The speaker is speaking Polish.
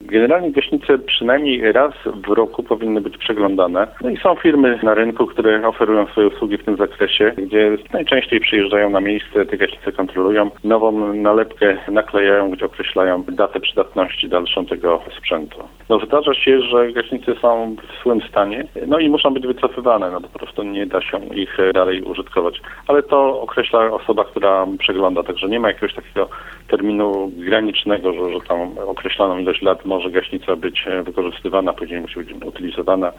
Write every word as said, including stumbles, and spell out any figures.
Generalnie gaśnice przynajmniej raz w roku powinny być przeglądane. No i są firmy na rynku, które oferują swoje usługi w tym zakresie, gdzie najczęściej przyjeżdżają na miejsce, te gaśnice kontrolują, nową nalepkę naklejają, gdzie określają datę przydatności dalszą tego sprzętu. No zdarza się, że gaśnice są w złym stanie, no i muszą być wycofywane, no po prostu nie da się ich dalej użytkować. Ale to określa osoba, która przegląda, także nie ma jakiegoś takiego terminu granicznego, że, że tam określoną ilość lat może gaśnica być wykorzystywana, później musi być utylizowana.